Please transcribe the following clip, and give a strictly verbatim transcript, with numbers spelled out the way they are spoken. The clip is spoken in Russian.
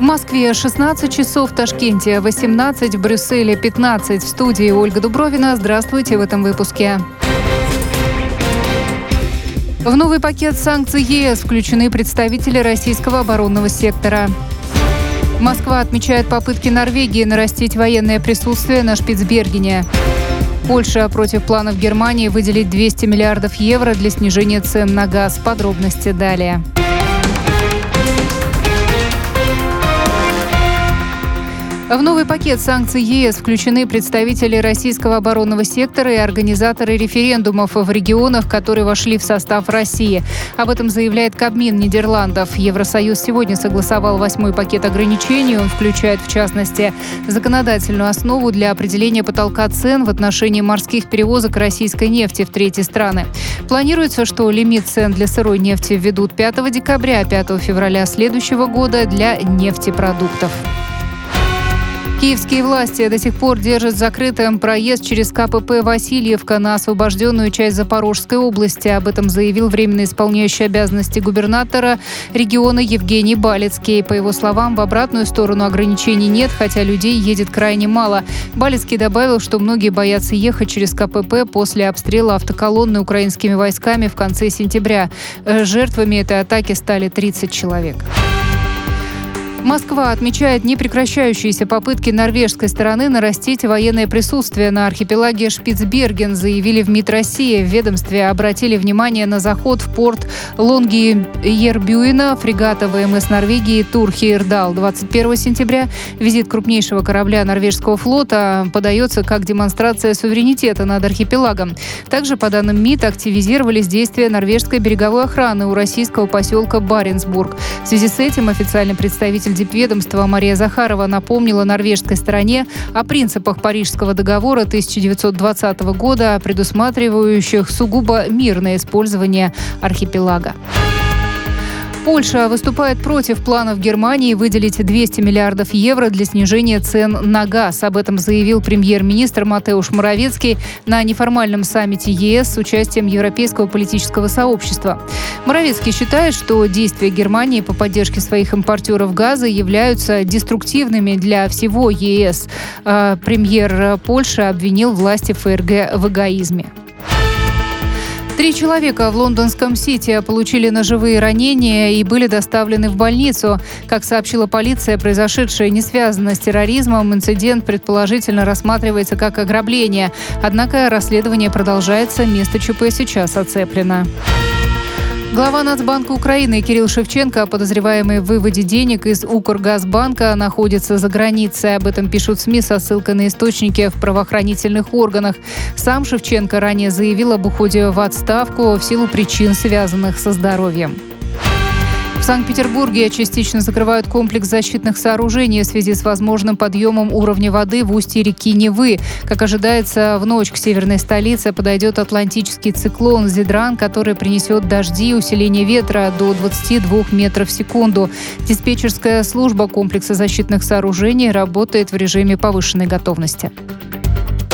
Москве шестнадцать часов, в Ташкенте восемнадцать, в Брюсселе пятнадцать. В студии Ольга Дубровина. Здравствуйте в этом выпуске. В новый пакет санкций ЕС включены представители российского оборонного сектора. Москва отмечает попытки Норвегии нарастить военное присутствие на Шпицбергене. Польша против планов Германии выделить двести миллиардов евро для снижения цен на газ. Подробности далее. В новый пакет санкций ЕС включены представители российского оборонного сектора и организаторы референдумов в регионах, которые вошли в состав России. Об этом заявляет Кабмин Нидерландов. Евросоюз сегодня согласовал восьмой пакет ограничений. Он включает, в частности, законодательную основу для определения потолка цен в отношении морских перевозок российской нефти в третьи страны. Планируется, что лимит цен для сырой нефти введут пятого декабря, а пятого февраля следующего года для нефтепродуктов. Киевские власти до сих пор держат закрытым проезд через КПП «Васильевка» на освобожденную часть Запорожской области. Об этом заявил временно исполняющий обязанности губернатора региона Евгений Балицкий. По его словам, в обратную сторону ограничений нет, хотя людей едет крайне мало. Балицкий добавил, что многие боятся ехать через КПП после обстрела автоколонны украинскими войсками в конце сентября. Жертвами этой атаки стали тридцать человек. Москва отмечает непрекращающиеся попытки норвежской стороны нарастить военное присутствие на архипелаге Шпицберген, заявили в МИД России. В ведомстве обратили внимание на заход в порт Лонгьербюена фрегата ВМС Норвегии Турхейрдал. двадцать первого сентября визит крупнейшего корабля норвежского флота подается как демонстрация суверенитета над архипелагом. Также, по данным МИД, активизировались действия норвежской береговой охраны у российского поселка Баренцбург. В связи с этим официальный представитель дипведомства Мария Захарова напомнила норвежской стороне о принципах Парижского договора тысяча девятьсот двадцатого года, предусматривающих сугубо мирное использование архипелага. Польша выступает против планов Германии выделить двести миллиардов евро для снижения цен на газ. Об этом заявил премьер-министр Матеуш Моравецкий на неформальном саммите ЕС с участием Европейского политического сообщества. Моравецкий считает, что действия Германии по поддержке своих импортеров газа являются деструктивными для всего ЕС. Премьер Польши обвинил власти ФРГ в эгоизме. Три человека в лондонском Сити получили ножевые ранения и были доставлены в больницу. Как сообщила полиция, произошедшее не связано с терроризмом. Инцидент предположительно рассматривается как ограбление. Однако расследование продолжается. Место ЧП сейчас оцеплено. Глава Нацбанка Украины Кирилл Шевченко, подозреваемый в выводе денег из Укргазбанка, находится за границей. Об этом пишут СМИ со ссылкой на источники в правоохранительных органах. Сам Шевченко ранее заявил об уходе в отставку в силу причин, связанных со здоровьем. В Санкт-Петербурге частично закрывают комплекс защитных сооружений в связи с возможным подъемом уровня воды в устье реки Невы. Как ожидается, в ночь к северной столице подойдет атлантический циклон «Зидран», который принесет дожди и усиление ветра до двадцати двух метров в секунду. Диспетчерская служба комплекса защитных сооружений работает в режиме повышенной готовности.